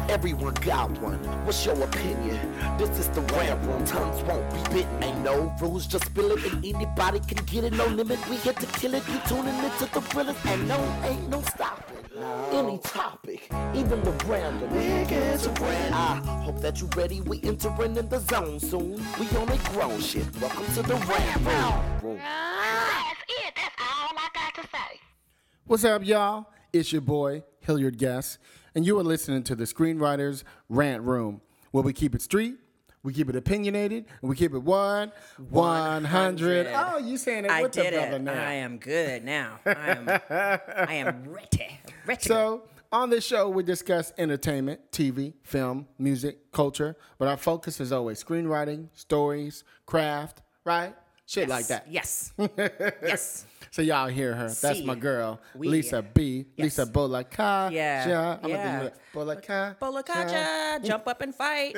Everyone got one. What's your opinion? This is the rant room. Tongues won't be bitten. Ain't no rules, just spill it, and anybody can get it. No limit. We here to kill it. You tuning into the realest, and no, ain't no stopping. Any topic, even the random. We get to random. I hope that you ready. We entering in the zone soon. We on a grown shit. Welcome to the rant room. That's it. That's all I got to say. What's up, y'all? It's your boy, Hilliard Guess, and you are listening to the Screenwriters Rant Room, where we keep it street, we keep it opinionated, and we keep it 100. Oh, you saying it with the brother now. I am good now. I am ready. So, on this show, we discuss entertainment, TV, film, music, culture, but our focus is always screenwriting, stories, craft, right? Shit like that. Yes. Yes. So y'all hear her. That's my girl, Lisa B. Yes. Lisa Bolakaja. Yeah. I'm going to do it. Bolakaja, jump up and fight.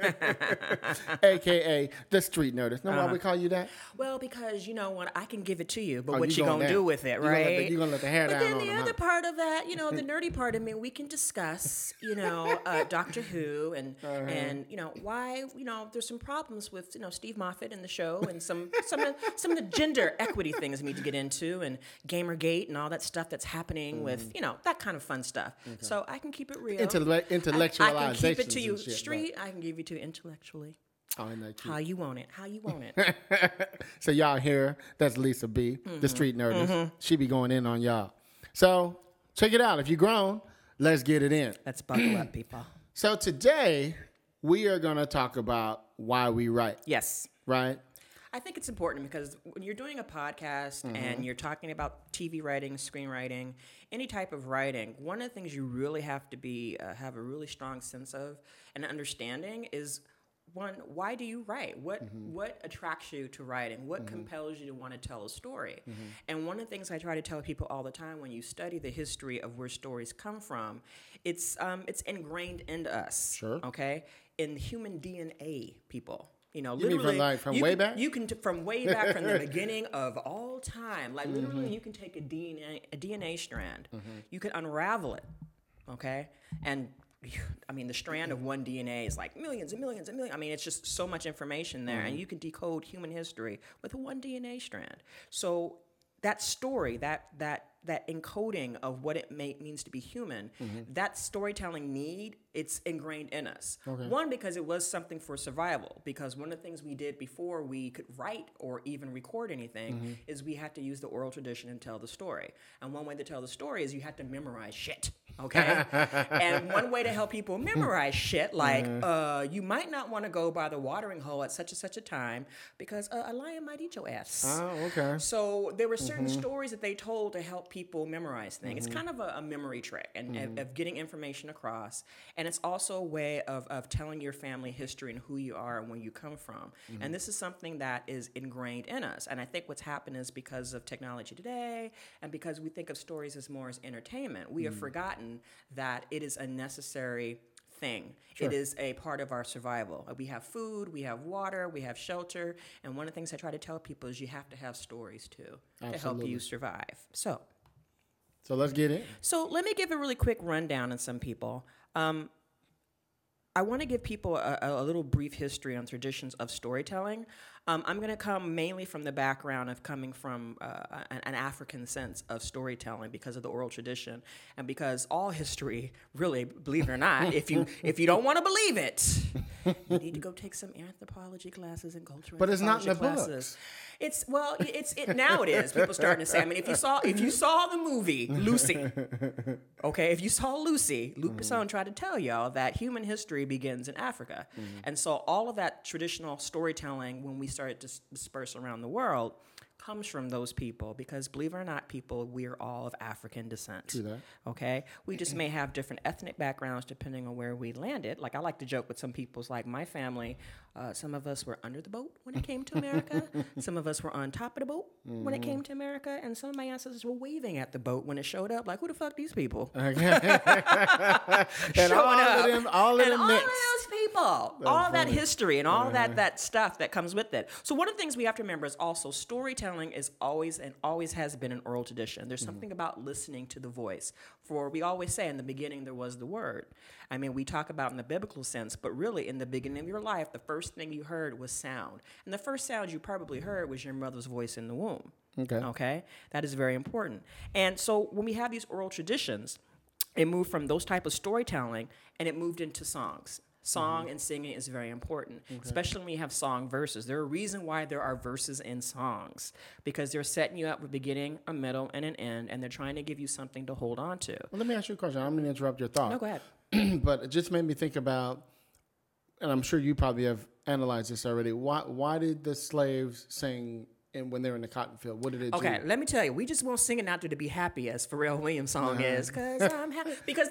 A.K.A. the street nerdist. Know why we call you that? Well, because you know what, I can give it to you, but Oh, what you gonna do with it, right? You're going to let the hair But down then on the them, other huh? part of that, you know, the nerdy part of me, we can discuss, you know, Doctor Who and you know why, you know, there's some problems with, you know, Steve Moffat in the show and some of the gender equity things we need to get into and Gamergate and all that stuff that's happening with, you know, that kind of fun stuff. Okay. So I can keep it real. Intellectualization. I can keep it to you street. I can give you to intellectually. Oh, isn't that cute? How you want it. How you want it. So y'all hear, that's Lisa B., the street nerdist. She be going in on y'all. So check it out. If you're grown, let's get it in. Let's buckle up, people. So today, we are going to talk about why we write. Yes. Right? I think it's important because when you're doing a podcast and you're talking about TV writing, screenwriting, any type of writing, one of the things you really have to be have a really strong sense of and understanding is, one, why do you write? What attracts you to writing? What compels you to want to tell a story? And one of the things I try to tell people all the time when you study the history of where stories come from, it's ingrained into us. Sure. Okay? In human DNA, people. You know, You mean literally, from way back? You can from way back, from the beginning of all time. Like literally, you can take a DNA strand, you can unravel it, okay, and I mean the strand of one DNA is like millions and millions and millions. I mean, it's just so much information there, and you can decode human history with one DNA strand. So that story, that encoding of what it means to be human, that storytelling need, it's ingrained in us. Okay. One, because it was something for survival, because one of the things we did before we could write or even record anything is we had to use the oral tradition and tell the story. And one way to tell the story is you had to memorize shit, okay? And one way to help people memorize shit, like you might not want to go by the watering hole at such and such a time because a lion might eat your ass. Oh, okay. So there were certain stories that they told to help people memorize things. It's kind of a memory trick and of getting information across. And it's also a way of telling your family history and who you are and where you come from. And this is something that is ingrained in us. And I think what's happened is because of technology today and because we think of stories as more as entertainment, we have forgotten that it is a necessary thing. Sure. It is a part of our survival. We have food, we have water, we have shelter. And one of the things I try to tell people is you have to have stories too to help you survive. So let's get it. So let me give a really quick rundown on some people. I want to give people a little brief history on traditions of storytelling. I'm going to come mainly from the background of coming from an African sense of storytelling because of the oral tradition and because all history, really, believe it or not, if you don't want to believe it, you need to go take some anthropology classes and cultural But it's not in the classes. It's now it is. People starting to say. I mean, if you saw the movie Lucy, okay, if you saw Lucy, Luc Besson tried to tell y'all that human history begins in Africa, and so all of that traditional storytelling, when we started to disperse around the world, comes from those people because, believe it or not, people, we are all of African descent. True that. Okay? We just may have different ethnic backgrounds depending on where we landed. Like, I like to joke with some people's, like my family, some of us were under the boat when it came to America. Some of us were on top of the boat when it came to America. And some of my ancestors were waving at the boat when it showed up. Like, who the fuck these people? And all of them those people people, all that history and all that stuff that comes with it. So one of the things we have to remember is also storytelling is always and always has been an oral tradition. There's something about listening to the voice. For we always say in the beginning there was the word. I mean, we talk about in the biblical sense, but really in the beginning of your life, the first thing you heard was sound. And the first sound you probably heard was your mother's voice in the womb. Okay? That is very important. And so when we have these oral traditions, it moved from those type of storytelling and it moved into songs. Song and singing is very important, especially when you have song verses. There are a reason why there are verses in songs, because they're setting you up with a beginning, a middle, and an end, and they're trying to give you something to hold on to. Well, let me ask you a question. I'm going to interrupt your thought. No, go ahead. But it just made me think about, and I'm sure you probably have analyzed this already. Why did the slaves sing when they were in the cotton field? What did it do? Okay, let me tell you, we just won't sing it out there to be happy, as Pharrell Williams' song is, because I'm happy. Because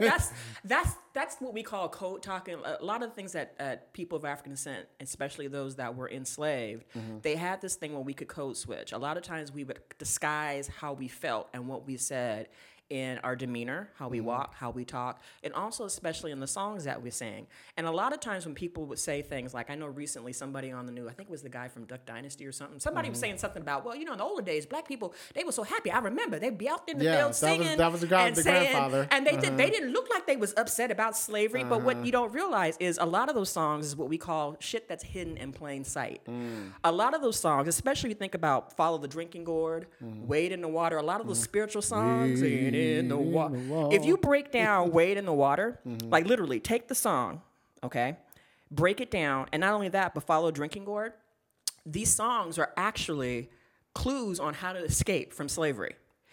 that's what we call code talking. A lot of the things that people of African descent, especially those that were enslaved, they had this thing where we could code switch. A lot of times we would disguise how we felt and what we said in our demeanor, how we walk, how we talk, and also especially in the songs that we sing. And a lot of times when people would say things like, I know recently somebody on the news, I think it was the guy from Duck Dynasty or something, somebody was saying something about, well, in the older days, black people, they were so happy. I remember they'd be out there in the field singing. That was the grandfather. And they didn't look like they was upset about slavery, but what you don't realize is a lot of those songs is what we call shit that's hidden in plain sight. A lot of those songs, especially if you think about Follow the Drinking Gourd, Wade in the Water, a lot of those spiritual songs, in the water. If you break down Wade in the Water, like literally take the song, okay, break it down, and not only that, but Follow Drinking Gourd, these songs are actually clues on how to escape from slavery.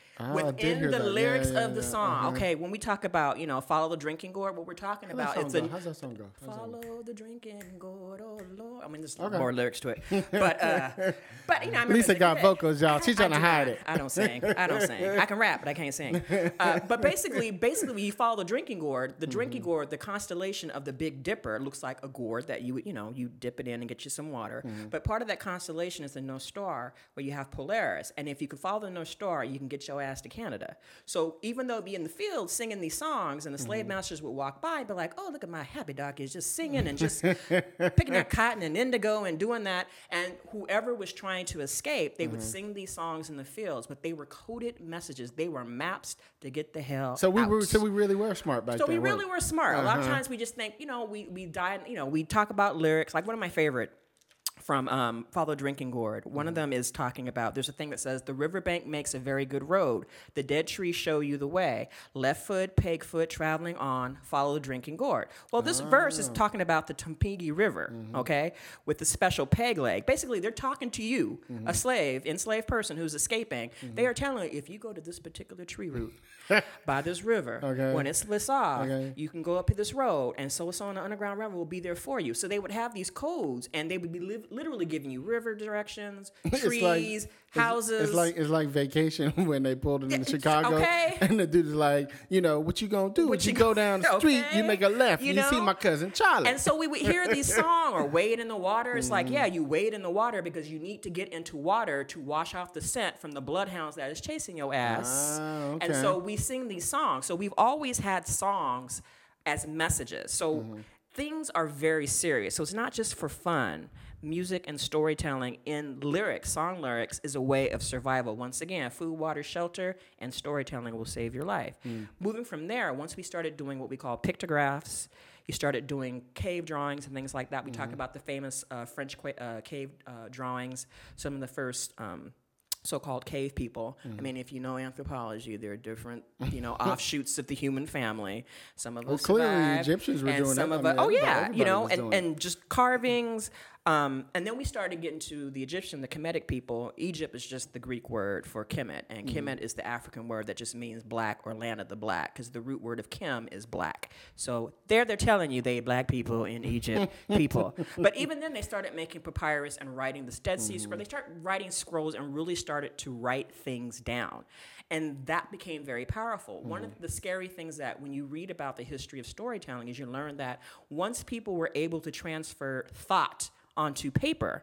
Within the lyrics of the song. Okay, when we talk about, Follow the Drinking Gourd, what we're talking about, how's that song go? Follow the drinking gourd, oh Lord. I mean, there's more lyrics to it. But I remember Lisa got vocals, y'all. She's trying to hide it. I don't sing. I can rap, but I can't sing. But basically, when you follow the drinking gourd, the constellation of the Big Dipper looks like a gourd that you dip it in and get you some water. But part of that constellation is the North Star, where you have Polaris. And if you can follow the North Star, you can get your ass to Canada. So even though be in the field singing these songs, and the slave masters would walk by and be like, oh, look at my happy doc is just singing and just picking up cotton and indigo and doing that. And whoever was trying to escape, they would sing these songs in the fields, but they were coded messages. They were maps to get the hell out. So we really were smart back then. So we really were smart. A lot of times we just think, we died, we talk about lyrics. Like one of my favorite from Follow Drinking Gourd. One of them is talking about, there's a thing that says, the riverbank makes a very good road. The dead trees show you the way. Left foot, peg foot, traveling on, follow the drinking gourd. Well, this verse is talking about the Tumpegee River, okay, with the special peg leg. Basically, they're talking to you, a enslaved person who's escaping. They are telling you, if you go to this particular tree root by this river, when it splits off, you can go up this road, and so on the Underground Railroad will be there for you. So they would have these codes, and they would be literally giving you river directions, trees, houses. It's like Vacation when they pulled it into Chicago, and the dude is like, what you gonna do? You go down the street, you make a left, you see my cousin Charlie. And so we would hear these songs, or wade in the water. It's like, you wade in the water because you need to get into water to wash off the scent from the bloodhounds that is chasing your ass. And so we sing these songs. So we've always had songs as messages. So things are very serious. So it's not just for fun. Music and storytelling in lyrics, song lyrics, is a way of survival. Once again, food, water, shelter, and storytelling will save your life. Moving from there, once we started doing what we call pictographs, you started doing cave drawings and things like that. We talk about the famous French cave drawings, some of the first so-called cave people. I mean, if you know anthropology, there are different, offshoots of the human family. Some of us clearly survived, Egyptians were and doing some that. of us, and just carvings. And then we started getting to the Egyptian, the Kemetic people. Egypt is just the Greek word for Kemet, and Kemet is the African word that just means black or land of the black, because the root word of Kem is black. So they're telling you they black people in Egypt, people. But even then, they started making papyrus and writing the Dead Sea Scrolls. They started writing scrolls and really started to write things down. And that became very powerful. One of the scary things that when you read about the history of storytelling is you learn that once people were able to transfer thought onto paper,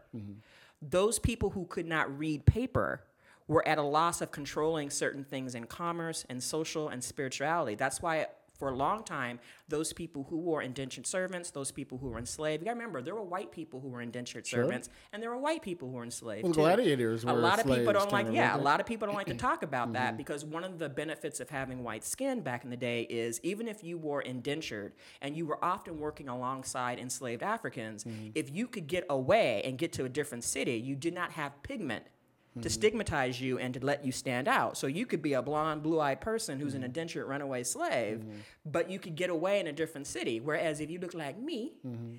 those people who could not read paper were at a loss of controlling certain things in commerce and social and spirituality. That's why for a long time, those people who were indentured servants, those people who were enslaved, you got to remember, there were white people who were indentured servants, and there were white people who were enslaved, Well, too. gladiators were A lot of people slaves, don't like, kinda, yeah, a weren't they? lot of people don't like to talk about that, because one of the benefits of having white skin back in the day is even if you were indentured and you were often working alongside enslaved Africans, if you could get away and get to a different city, you did not have pigment to stigmatize you and to let you stand out. So you could be a blonde, blue-eyed person who's an indentured runaway slave, but you could get away in a different city. Whereas if you look like me,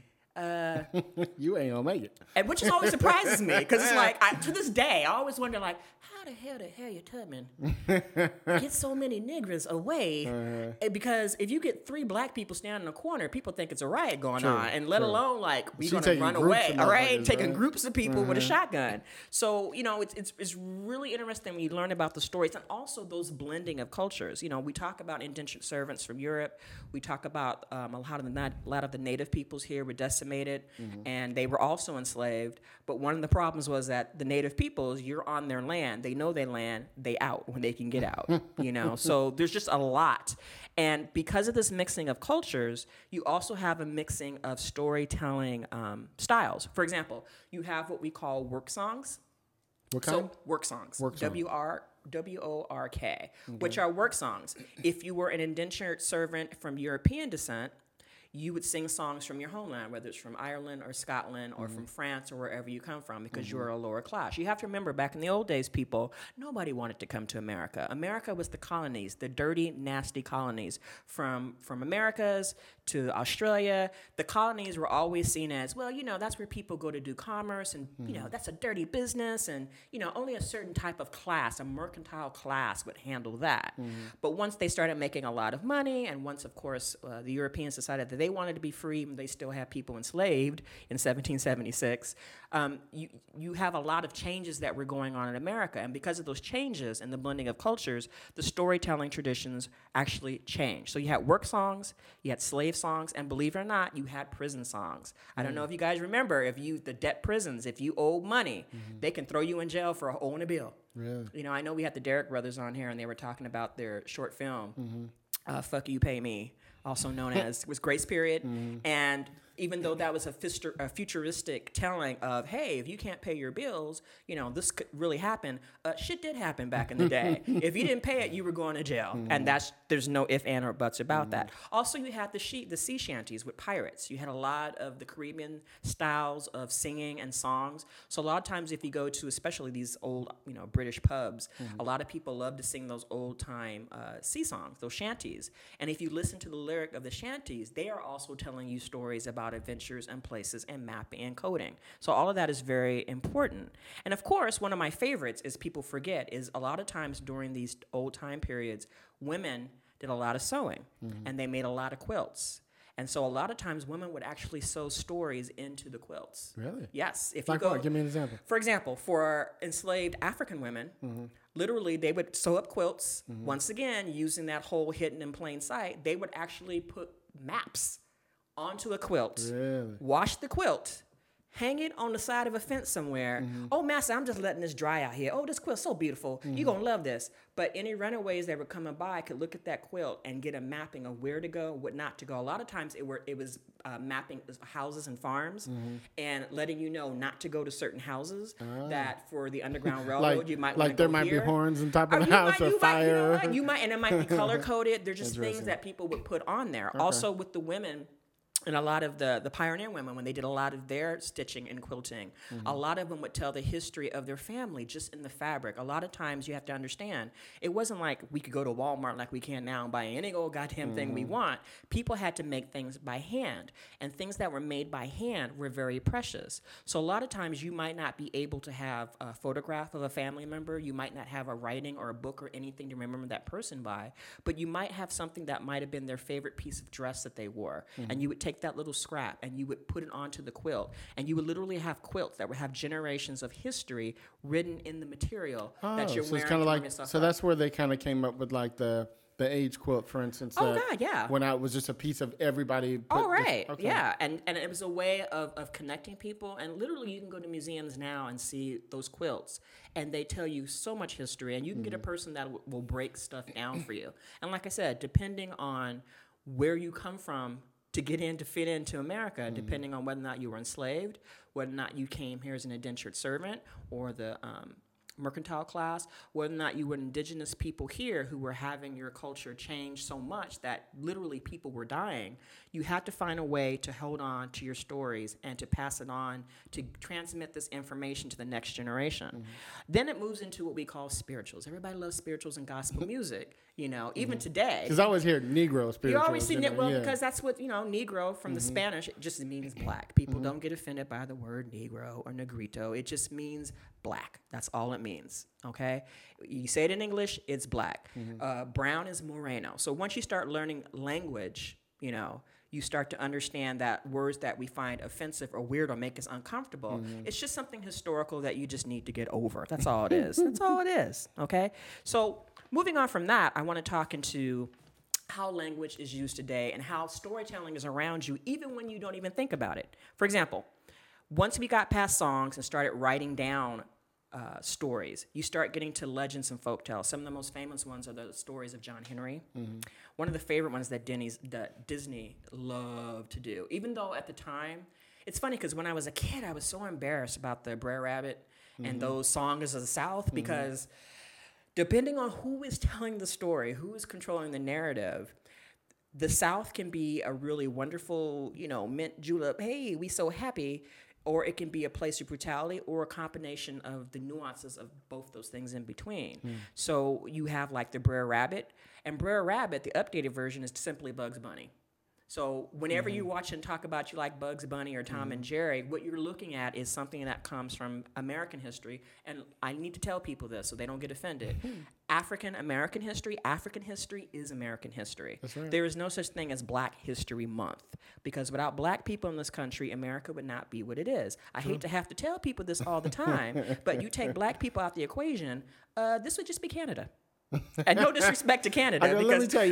You ain't gonna make it. and which is always surprises me, because it's like, to this day, I always wonder, like, how the hell did Harriet Tubman get so many niggers away? Because if you get 3 black people standing in a corner, people think it's a riot going on, and let alone, like, we're She going to taking run groups away, of all right? motherfuckers, Taking right? groups of people with a shotgun. So, you know, it's really interesting when you learn about the stories, and also those blending of cultures. You know, we talk about indentured servants from Europe. We talk about a lot of the native peoples here were decimated, and they were also enslaved. But one of the problems was that the native peoples, you're on their land. They know their land. They out when they can get out, you know? So there's just a lot. And because of this mixing of cultures, you also have a mixing of storytelling styles. For example, you have what we call work songs. What kind? So work songs. Work songs. WORK, which are work songs. If you were an indentured servant from European descent, you would sing songs from your homeland, whether it's from Ireland or Scotland or from France or wherever you come from, because you're a lower class. You have to remember, back in the old days, people, nobody wanted to come to America. America was the colonies, the dirty, nasty colonies. From Americas to Australia, the colonies were always seen as, well, you know, that's where people go to do commerce, and, you know, that's a dirty business, and, you know, only a certain type of class, a mercantile class, would handle that. But once they started making a lot of money, and once, of course, the Europeans decided that they wanted to be free, they still had people enslaved in 1776, you have a lot of changes that were going on in America. And because of those changes and the blending of cultures, the storytelling traditions actually changed. So you had work songs, you had slave songs, and believe it or not, you had prison songs. I don't know if you guys remember, the debt prisons, if you owe money, they can throw you in jail for owing a bill. Really? You know, I know we had the Derrick brothers on here, and they were talking about their short film, Fuck You, Pay Me, also known as, was Grace Period. And even though that was a futuristic telling of, hey, if you can't pay your bills, you know, this could really happen. Shit did happen back in the day. If you didn't pay it, you were going to jail. And there's no if, and, or buts about that. Also, you had the sea shanties with pirates. You had a lot of the Caribbean styles of singing and songs. So a lot of times if you go to especially these old, you know, British pubs, a lot of people love to sing those old time sea songs, those shanties. And if you listen to the lyric of the shanties, they are also telling you stories about adventures and places and mapping and coding. So all of that is very important. And of course, one of my favorites is people forget is a lot of times during these old time periods, women did a lot of sewing and they made a lot of quilts. And so a lot of times women would actually sew stories into the quilts. Really? Yes. If Like you go, what? Give me an example. For example, for enslaved African women, literally they would sew up quilts. Once again, using that whole hidden in plain sight, they would actually put maps onto a quilt, Really? wash the quilt, hang it on the side of a fence somewhere. Oh, master, I'm just letting this dry out here. Oh, this quilt's so beautiful. You're going to love this. But any runaways that were coming by could look at that quilt and get a mapping of where to go, what not to go. A lot of times it was mapping houses and farms and letting you know not to go to certain houses, that for the Underground Railroad, you might want to go there might here. be horns on top of Or the you house, or might, fire. and it might be color coded. They're just things Interesting. that people would put on there. Also with the women, and a lot of the pioneer women, when they did a lot of their stitching and quilting, a lot of them would tell the history of their family just in the fabric. A lot of times you have to understand, it wasn't like we could go to Walmart like we can now and buy any old goddamn thing we want. People had to make things by hand, and things that were made by hand were very precious. So a lot of times you might not be able to have a photograph of a family member. You might not have a writing or a book or anything to remember that person by, but you might have something that might have been their favorite piece of dress that they wore, and you would take that little scrap and you would put it onto the quilt, and you would literally have quilts that would have generations of history written in the material that you're so wearing. it's kind of to warm like, yourself so up. that's where they kind of came up with like the the age quilt, for instance. Oh, God, yeah. When it was just a piece of everybody. Oh, right. Yeah. And it was a way of connecting people. And literally, you can go to museums now and see those quilts. And they tell you so much history. And you can get a person that will break stuff down for you. And like I said, depending on where you come from to get in, to fit into America, depending on whether or not you were enslaved, whether or not you came here as an indentured servant or the mercantile class, whether or not you were indigenous people here who were having your culture change so much that literally people were dying, you had to find a way to hold on to your stories and to pass it on, to transmit this information to the next generation. Then it moves into what we call spirituals. Everybody loves spirituals and gospel music, you know, even today. Because I always hear Negro spirituals. You always see know, because that's what, you know, Negro from the Spanish, it just means black. People don't get offended by the word Negro or Negrito. It just means black. That's all it means, okay? You say it in English, it's black. Brown is Moreno. So once you start learning language, you know, you start to understand that words that we find offensive or weird or make us uncomfortable, it's just something historical that you just need to get over. That's all it is. That's all it is, okay? So moving on from that, I want to talk into how language is used today and how storytelling is around you even when you don't even think about it. For example, once we got past songs and started writing down stories, you start getting to legends and folktales. Some of the most famous ones are the stories of John Henry. One of the favorite ones that Disney loved to do, even though at the time, it's funny because when I was a kid, I was so embarrassed about the Brer Rabbit and those songs of the South because depending on who is telling the story, who is controlling the narrative, the South can be a really wonderful, you know, mint julep, hey, we so happy, or it can be a place of brutality or a combination of the nuances of both those things in between. So you have like the Brer Rabbit, and Brer Rabbit, the updated version, is simply Bugs Bunny. So whenever you watch and talk about you like Bugs Bunny or Tom and Jerry, what you're looking at is something that comes from American history. And I need to tell people this so they don't get offended. African history is American history. That's right. There is no such thing as Black History Month because without black people in this country, America would not be what it is. I hate to have to tell people this all the time, but you take black people out the equation, this would just be Canada. And no disrespect to Canada. Let me tell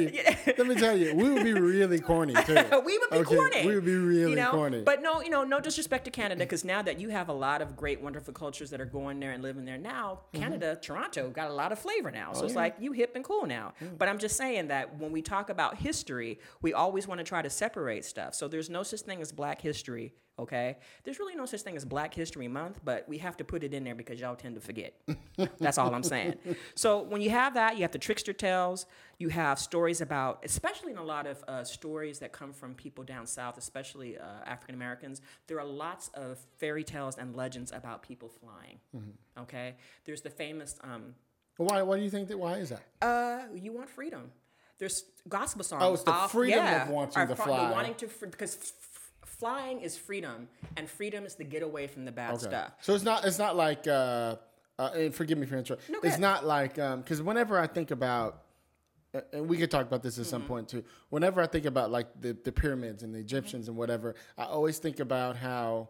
you, we would be really corny too. We would be corny. We would be really corny. But no disrespect to Canada, because now that you have a lot of great, wonderful cultures that are going there and living there now, Canada, Toronto got a lot of flavor now. So it's like you hip and cool now. But I'm just saying that when we talk about history, we always want to try to separate stuff. So there's no such thing as Black history. Okay, there's really no such thing as Black History Month, but we have to put it in there because y'all tend to forget. That's all I'm saying. So when you have that, you have the trickster tales. You have stories about, especially in a lot of stories that come from people down south, especially African Americans. There are lots of fairy tales and legends about people flying. Okay, there's the famous. Why do you think that? Why is that? You want freedom. There's gospel songs. Oh, it's the freedom of wanting to fly. Because flying is freedom, and freedom is to get away from the bad stuff. So it's not like and forgive me for interrupting. It's not like because whenever I think about, and we could talk about this at some point too. Whenever I think about like the pyramids and the Egyptians and whatever, I always think about how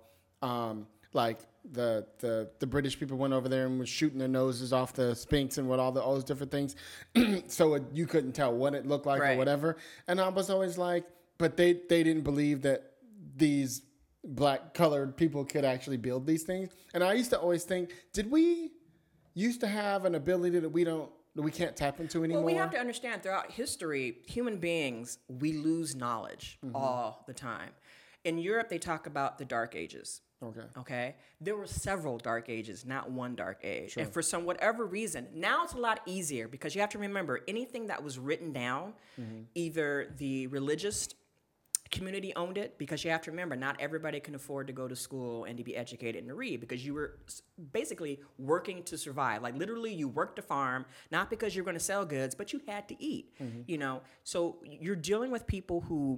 like the British people went over there and was shooting their noses off the Sphinx and all those different things, so you couldn't tell what it looked like or whatever. And I was always like, but they didn't believe that these black colored people could actually build these things. And I used to always think, did we used to have an ability that we can't tap into anymore? Well, we have to understand throughout history, human beings, we lose knowledge all the time. In Europe, they talk about the Dark Ages. Okay. There were several Dark Ages, not one Dark Age. Sure. And for whatever reason, now it's a lot easier because you have to remember anything that was written down, either the religious community owned it, because you have to remember not everybody can afford to go to school and to be educated and to read, because you were basically working to survive. Like literally you worked a farm, not because you're going to sell goods, but you had to eat, you know? So you're dealing with people who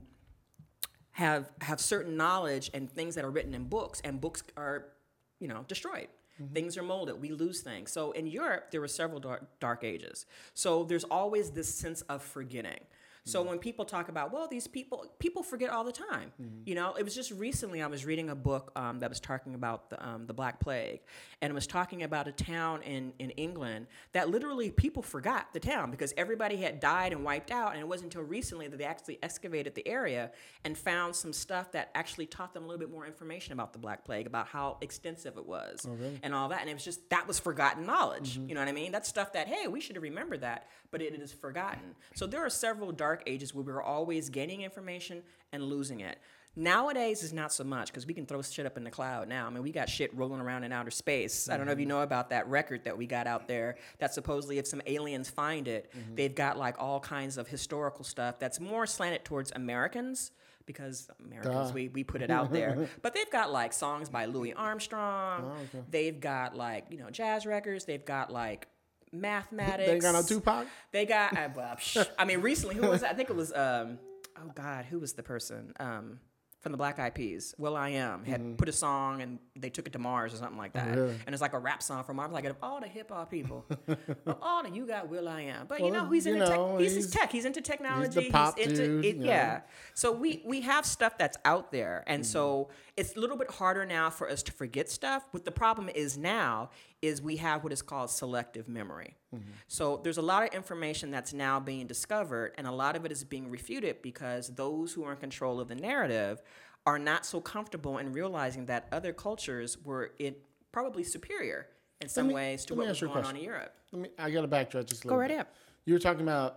have certain knowledge and things that are written in books, and books are, you know, destroyed. Things are molded. We lose things. So in Europe, there were several dark ages. So there's always this sense of forgetting. So when people talk about, well, these people forget all the time. You know, it was just recently I was reading a book that was talking about the Black Plague, and it was talking about a town in England that literally people forgot the town because everybody had died and wiped out, and it wasn't until recently that they actually excavated the area and found some stuff that actually taught them a little bit more information about the Black Plague, about how extensive it was, and all that. And it was just, that was forgotten knowledge. You know what I mean? That's stuff that, hey, we should have remembered that, but it is forgotten. So there are several dark ages where we're always gaining information and losing it. Nowadays is not so much because we can throw shit up in the cloud now. I mean, we got shit rolling around in outer space. I don't know if you know about that record that we got out there that supposedly if some aliens find it, they've got like all kinds of historical stuff that's more slanted towards Americans because Americans, we put it out there. But they've got like songs by Louis Armstrong. They've got like, you know, jazz records. They've got like mathematics. They got no Tupac? They got, I mean, recently, who was that? I think it was, oh God, who was the person? From the Black Eyed Peas, will.i.am had put a song and they took it to Mars or something like that. Really? And it's like a rap song from Mars. Like, of all the hip hop people, of all the, you got will.i.am. But, you know, he's into tech. He's tech. He's into technology. He's the pop into dude, it. Yeah. So we have stuff that's out there. And so it's a little bit harder now for us to forget stuff. What the problem is now is we have what is called selective memory. So there's a lot of information that's now being discovered, and a lot of it is being refuted because those who are in control of the narrative are not so comfortable in realizing that other cultures were probably superior in some ways to what was going on in Europe. I got to backtrack just a little bit. Go right ahead. You were talking about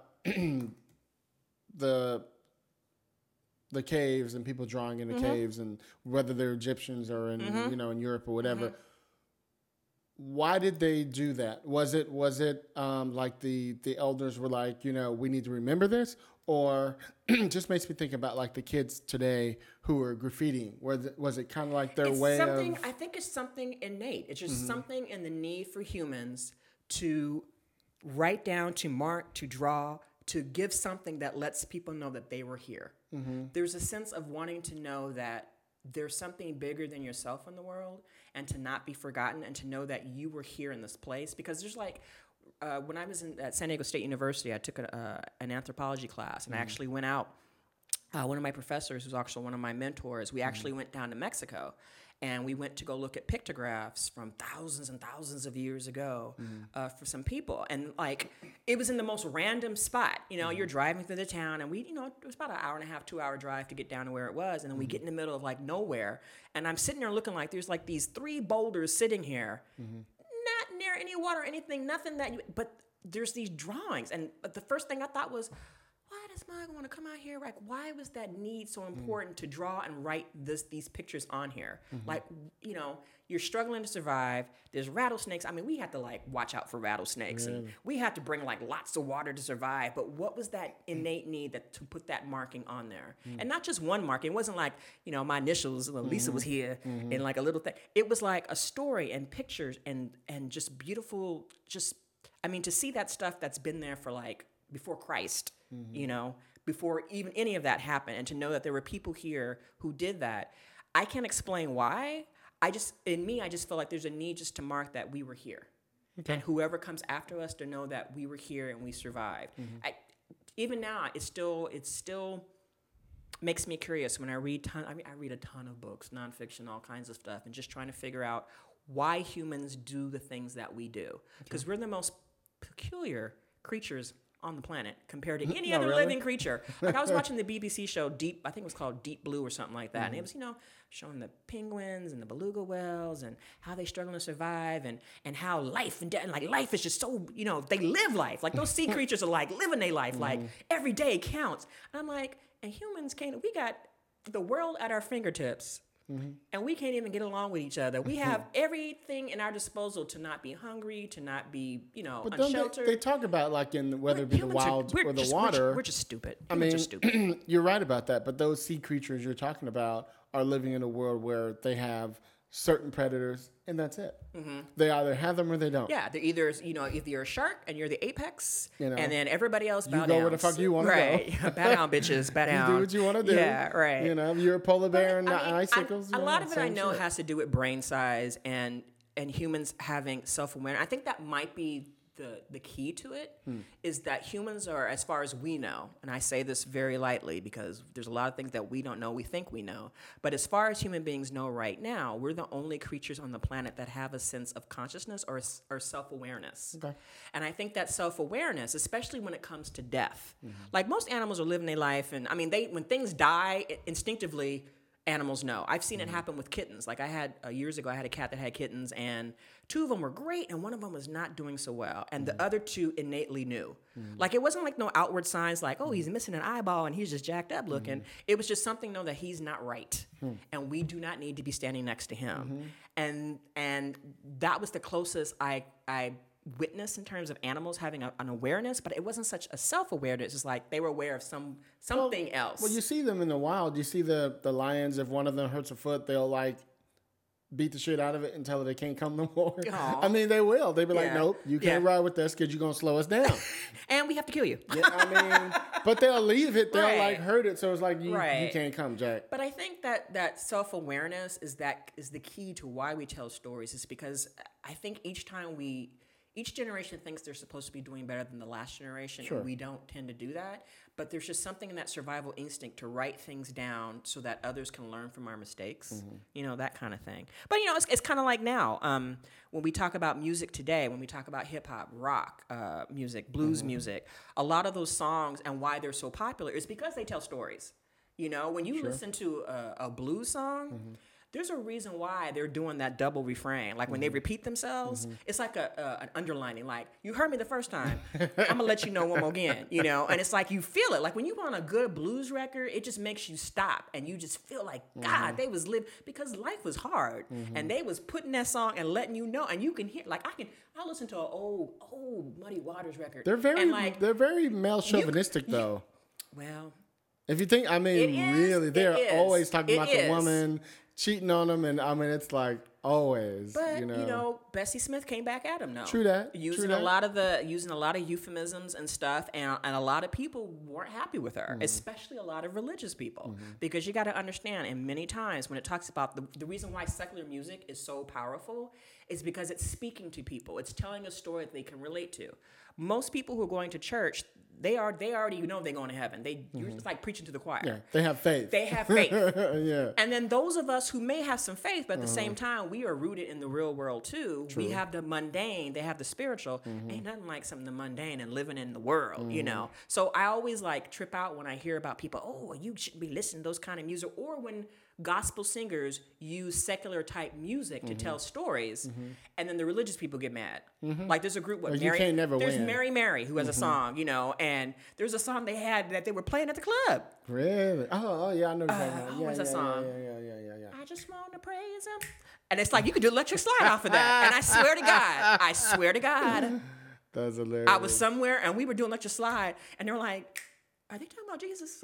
the caves and people drawing in the caves and whether they're Egyptians or in you know, in Europe or whatever. Why did they do that? Was it like the elders were like, you know, we need to remember this? Or just makes me think about like the kids today who are graffitiing. Was it kind of like their way of... I think it's something innate. It's just something in the need for humans to write down, to mark, to draw, to give something that lets people know that they were here. There's a sense of wanting to know that there's something bigger than yourself in the world, and to not be forgotten, and to know that you were here in this place. Because there's like, when I was at San Diego State University, I took an anthropology class, and I actually went out. One of my professors, who's actually one of my mentors, we actually went down to Mexico, and we went to go look at pictographs from thousands and thousands of years ago for some people. And like, it was in the most random spot. You know, you're driving through the town, and it was about an hour and a half, 2 hour drive to get down to where it was. And then we get in the middle of like nowhere, and I'm sitting there looking like there's like these 3 boulders sitting here, not near any water or anything, nothing but there's these drawings. And the first thing I thought was, why does Mug want to come out here? Like, why was that need so important to draw and write these pictures on here? Like, you know, you're struggling to survive. There's rattlesnakes. I mean, we had to like watch out for rattlesnakes, and we had to bring like lots of water to survive. But what was that innate need to put that marking on there? And not just one marking. It wasn't like, you know, my initials, Lisa was here, and like a little thing. It was like a story and pictures and just beautiful, to see that stuff that's been there for like before Christ. You know, before even any of that happened, and to know that there were people here who did that. I can't explain why. I just feel like there's a need just to mark that we were here. And whoever comes after us to know that we were here and we survived. Even now, it still makes me curious when I read I read a ton of books, nonfiction, all kinds of stuff, and just trying to figure out why humans do the things that we do. Because we're the most peculiar creatures on the planet compared to any other living creature. Like, I was watching the BBC show Deep, I think it was called Deep Blue or something like that. And it was, you know, showing the penguins and the beluga whales and how they struggle to survive, and how life and death, and like life is just so, you know, they live life. Like, those sea creatures are like living their life, like every day counts. And I'm like, and humans we got the world at our fingertips. And we can't even get along with each other. We have everything in our disposal to not be hungry, to not be, you know, but unsheltered. They talk about like whether it be the wild or the water. We're just stupid. Humans are stupid. You're right about that. But those sea creatures you're talking about are living in a world where they have certain predators, and that's it. They either have them or they don't. Yeah, they're either, you know, if you're a shark and you're the apex, you know, and then everybody else bow down. You go where the fuck you want to go. Right. Bow down, bitches. Bow down. You do what you want to do. Yeah, right. You know, you're a polar bear and icicles. A lot of it I know has to do with brain size and humans having self-awareness. I think that might be the key to it is that humans are, as far as we know, and I say this very lightly because there's a lot of things that we don't know, we think we know, but as far as human beings know right now, we're the only creatures on the planet that have a sense of consciousness or self-awareness. Okay. And I think that self-awareness, especially when it comes to death, like most animals are living their life, and I mean, when things die, instinctively, animals know. I've seen it happen with kittens. Like years ago, I had a cat that had kittens, and 2 of them were great, and 1 of them was not doing so well. And the other 2 innately knew. Like, it wasn't like no outward signs like, oh, he's missing an eyeball and he's just jacked up looking. It was just something, that he's not right. And we do not need to be standing next to him. And that was the closest I witnessed in terms of animals having an awareness, but it wasn't such a self-awareness. It's like they were aware of something else. Well, you see them in the wild. You see the lions, if one of them hurts a foot, they'll like beat the shit out of it and tell it they can't come no more. Aww. I mean, they will. They'll be like, nope, you can't ride with us because you're going to slow us down. And we have to kill you. Yeah, I mean, but they'll leave it. They'll Right. like hurt it. So it's like, you Right. can't come, Jack. But I think that self-awareness is the key to why we tell stories, is because I think each generation thinks they're supposed to be doing better than the last generation, and we don't tend to do that. But there's just something in that survival instinct to write things down so that others can learn from our mistakes, that kind of thing. But, it's kind of like now, when we talk about music today, when we talk about hip-hop, rock music, blues music, a lot of those songs and why they're so popular is because they tell stories. When you listen to a blues song, there's a reason why they're doing that double refrain. Like when they repeat themselves, it's like an underlining. Like, you heard me the first time, I'm gonna let you know one more again. And it's like you feel it. Like when you on a good blues record, it just makes you stop and you just feel like, God, they was living, because life was hard, and they was putting that song and letting you know, and you can hear. Like I listen to an old Muddy Waters record. They're very male chauvinistic though. Well, if you think, I mean, really, they're always talking about the woman cheating on them, and I mean, it's like always. But Bessie Smith came back at him. True that. Using a lot of euphemisms and stuff, and a lot of people weren't happy with her, especially a lot of religious people, because you got to understand. And many times when it talks about the reason why secular music is so powerful is because it's speaking to people. It's telling a story that they can relate to. Most people who are going to church, they already know they're going to heaven. It's like preaching to the choir. Yeah, they have faith. Yeah. And then those of us who may have some faith, but at the same time, we are rooted in the real world too. True. We have the mundane, they have the spiritual. Ain't nothing like something the mundane and living in the world, So I always trip out when I hear about people, oh, you shouldn't be listening to those kind of music, or when gospel singers use secular type music to tell stories, and then the religious people get mad. Like there's a group, there's Mary Mary who has a song, and there's a song they had that they were playing at the club. Really? Oh yeah, I know that. What's that song? Yeah. I just want to praise him. And it's like you could do electric slide off of that. And I swear to God, that's hilarious. I was somewhere and we were doing electric slide, and they were like, are they talking about Jesus?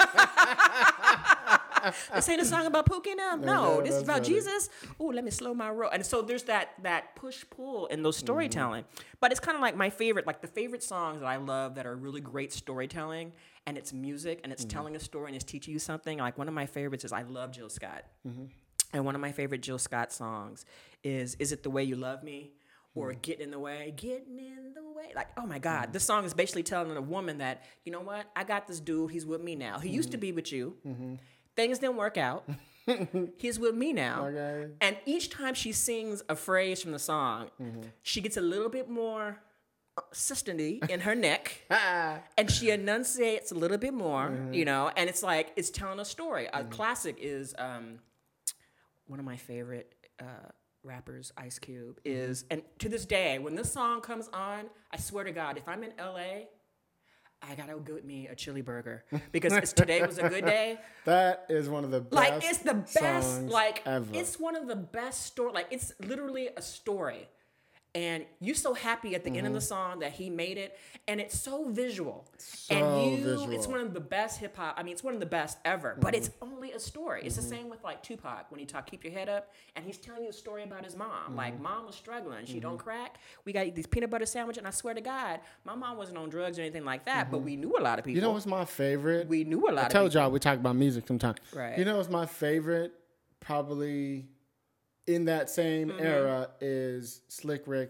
This ain't a song about Pookie and them. No, this is about Jesus. Oh, let me slow my roll. And so there's that push-pull in those storytelling. But it's kind of like my favorite, the favorite songs that I love that are really great storytelling, and it's music, and it's telling a story, and it's teaching you something. Like one of my favorites is I love Jill Scott. And one of my favorite Jill Scott songs is It the Way You Love Me? Or Getting in the Way. Like, oh my God. This song is basically telling a woman that, you know what? I got this dude. He's with me now. He used to be with you. Things didn't work out. He's with me now. Okay. And each time she sings a phrase from the song, she gets a little bit more sisterly in her neck. And she enunciates a little bit more, and it's like, it's telling a story. A classic is one of my favorite rappers, Ice Cube, and to this day, when this song comes on, I swear to God, if I'm in LA, I gotta go get me a chili burger because today was a good day. That is one of the best. It's the best. Songs ever. It's one of the best story. It's literally a story, and you're so happy at the end of the song that he made it, and it's so visual. Visual. It's one of the best hip hop. I mean, it's one of the best ever. But it's only a story. It's the same with Tupac when he talk "Keep Your Head Up," and he's telling you a story about his mom. Like, mom was struggling. She don't crack. We got these peanut butter sandwich, and I swear to God, my mom wasn't on drugs or anything like that. But we knew a lot of people. You know what's my favorite? We knew a lot of people. I told y'all we talk about music sometimes. Right. You know what's my favorite? Probably in that same era is Slick Rick's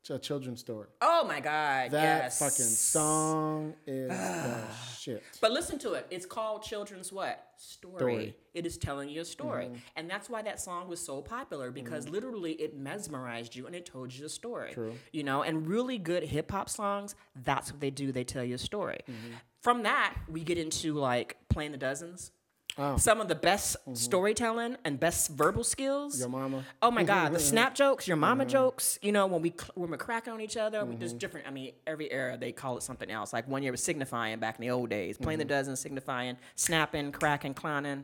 a children's story. Oh my God! That yes. fucking song is the shit. But listen to it. It's called Children's what? Story. It is telling you a story. And that's why that song was so popular, because literally it mesmerized you and it told you a story. True. You know, and really good hip hop songs, that's what they do. They tell you a story. From that, we get into like Playing the Dozens. Oh. Some of the best storytelling and best verbal skills. Your mama. Oh my God, the snap jokes, your mama jokes. You know, when we're cracking on each other, there's different. I mean, every era they call it something else. Like one year was signifying back in the old days, Playing the Dozens, signifying, snapping, cracking, clowning.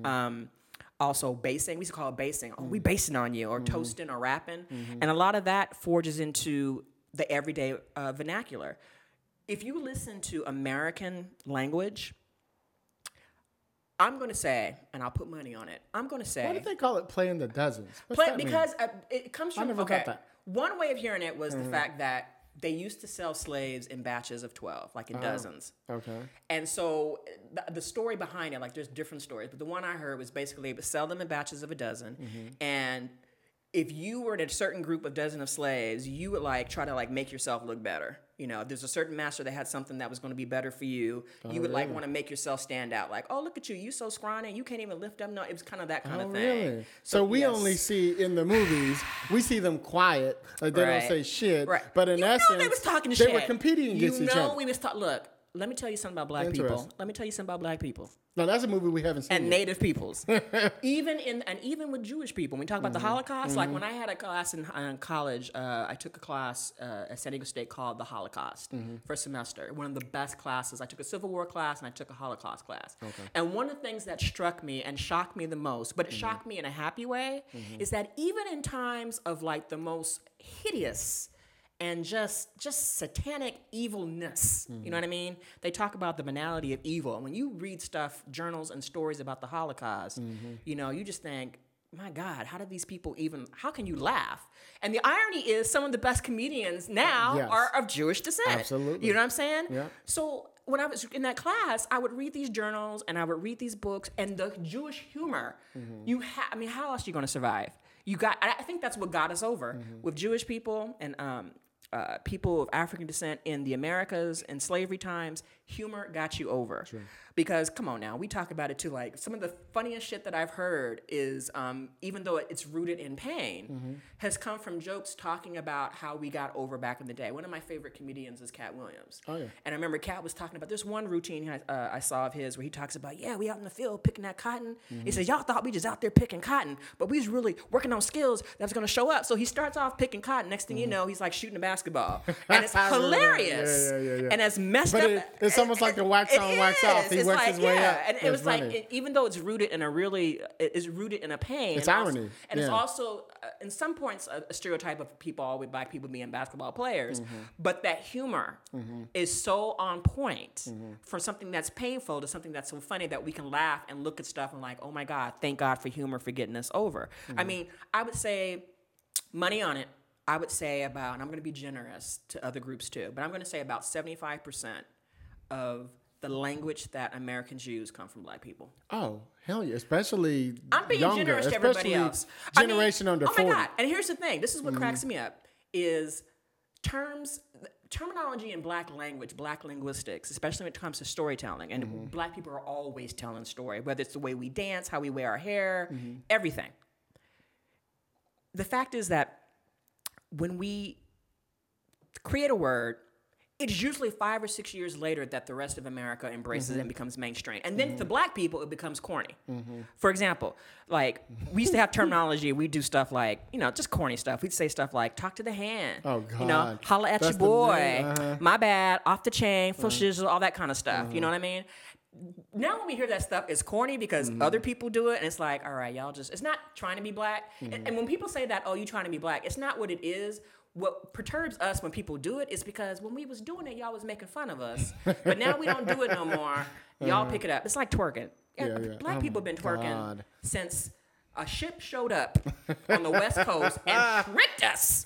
Also basing. We used to call it basing. Oh, we basing on you, or toasting, or rapping, and a lot of that forges into the everyday vernacular. If you listen to American language, I'm going to say, and I'll put money on it, I'm going to say... Why did they call it Playing the Dozens? What's that mean? Because it comes from... I never got that. One way of hearing it was the fact that they used to sell slaves in batches of 12, like in dozens. Okay. And so the story behind it, like there's different stories, but the one I heard was basically they would sell them in batches of a dozen, and if you were in a certain group of dozen of slaves, you would like try to like make yourself look better. You know, if there's a certain master that had something that was going to be better for you, you would like want to make yourself stand out. Like, oh, look at you, you so scrawny, you can't even lift up. No, it was kind of that kind of thing. Really? So we yes. only see in the movies, we see them quiet, like they Right. don't say shit. Right. But in you essence, know they was talking they shit. were competing against each other. we was talking. Look, let me tell you something about black people. Interesting. Let me tell you something about black people. No, that's a movie we haven't seen And yet. Native peoples, even with Jewish people. When we talk about the Holocaust, like when I had a class in college, I took a class at San Diego State called the Holocaust for a semester. One of the best classes. I took a Civil War class and I took a Holocaust class. Okay. And one of the things that struck me and shocked me the most, but it shocked me in a happy way, is that even in times of like the most hideous and just satanic evilness. You know what I mean? They talk about the banality of evil. And when you read stuff, journals and stories about the Holocaust, you know, you just think, my God, how did these people how can you laugh? And the irony is some of the best comedians now Yes. are of Jewish descent. Absolutely. You know what I'm saying? Yeah. So when I was in that class, I would read these journals and I would read these books, and the Jewish humor, I mean, how else are you going to survive? I think that's what got us over with Jewish people and people of African descent in the Americas and slavery times. Humor got you over. Sure. Because come on now, we talk about it too. Like some of the funniest shit that I've heard is, even though it's rooted in pain, has come from jokes talking about how we got over back in the day. One of my favorite comedians is Cat Williams. Oh yeah. And I remember Cat was talking about this one routine I saw of his where he talks about, we out in the field picking that cotton. He says, y'all thought we just out there picking cotton, but we was really working on skills that was going to show up. So he starts off picking cotton. Next thing you know, he's like shooting a basketball, and it's hilarious. Yeah. And as messed But up. it's almost like the wax on, wax off. He works his way up. And it was funny. like, even though it's rooted in it's rooted in a pain. It's and irony. Also, and it's also, in some points, a stereotype of people, with black people being basketball players. But that humor is so on point for something that's painful to something that's so funny that we can laugh and look at stuff and like, oh my God, thank God for humor for getting us over. I mean, I would say money on it. I would say about, and I'm going to be generous to other groups too, but I'm going to say about 75% of the language that Americans use come from black people. Oh, hell yeah. Especially I'm being younger, generous to everybody else. Generation under 40. Oh my God. And here's the thing. This is what cracks me up, is terminology in black language, black linguistics, especially when it comes to storytelling. And black people are always telling story, whether it's the way we dance, how we wear our hair, everything. The fact is that when we create a word, it's usually 5 or 6 years later that the rest of America embraces it and becomes mainstream. And then for black people, it becomes corny. For example, like we used to have terminology. We do stuff like, just corny stuff. We'd say stuff like talk to the hand. Oh, God. Holla at That's your boy. the My bad. Off the chain. Full shizzle. All that kind of stuff. You know what I mean? Now when we hear that stuff, it's corny because other people do it, and it's like, all right, y'all it's not trying to be black. And when people say that, oh, you trying to be black, it's not what it is. What perturbs us when people do it is because when we was doing it, y'all was making fun of us. But now we don't do it no more. Y'all pick it up. It's like twerking. Yeah. Black people have been twerking God. since a ship showed up on the West Coast and tricked us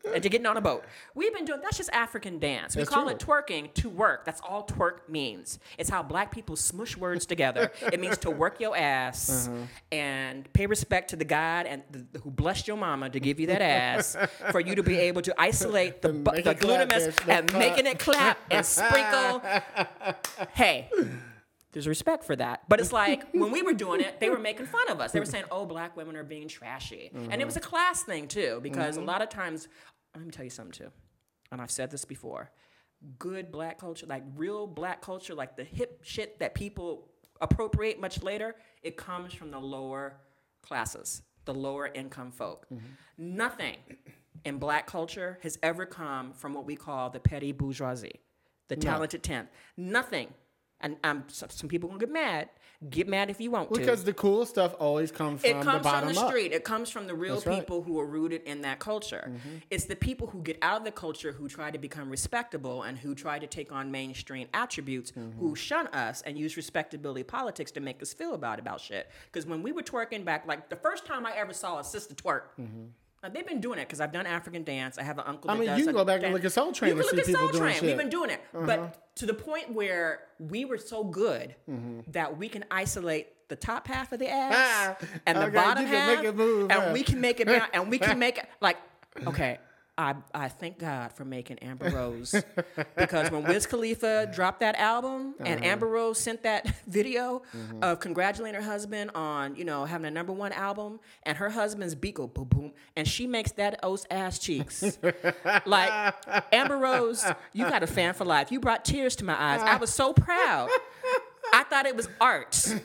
and to getting on a boat. We've been doing, that's just African dance. We That's call true. it twerking to work. That's all twerk means. It's how black people smush words together. It means to work your ass and pay respect to the God and who blessed your mama to give you that ass for you to be able to isolate the Make it clap, glutamus bitch. and making it clap and sprinkle. Hey. There's respect for that. But it's like, when we were doing it, they were making fun of us. They were saying, oh, black women are being trashy. And it was a class thing, too, because a lot of times, let me tell you something, too. And I've said this before. Good black culture, like real black culture, like the hip shit that people appropriate much later, it comes from the lower classes, the lower income folk. Nothing in black culture has ever come from what we call the petty bourgeoisie, the talented tenth. Nothing. And some people gonna get mad. Get mad if you want to. Because the cool stuff always comes from the bottom up. It comes from the street. It comes from the real That's right. people who are rooted in that culture. It's the people who get out of the culture who try to become respectable and who try to take on mainstream attributes, who shun us and use respectability politics to make us feel bad about shit. Because when we were twerking back, like the first time I ever saw a sister twerk, now, they've been doing it because I've done African dance. I have an uncle that does you can go back dance. and look at Soul Train You and can see look at people Soul doing Train. shit. We've been doing it. But to the point where we were so good that we can isolate the top half of the ass and the Okay, bottom you can half, make it move, and huh? we can make it down, and we can make it like, okay, I thank God for making Amber Rose, because when Wiz Khalifa dropped that album and Amber Rose sent that video of congratulating her husband on, having a #1 album, and her husband's beat go boom boom, and she makes that ass cheeks. Like, Amber Rose, you got a fan for life. You brought tears to my eyes. I was so proud. I thought it was art.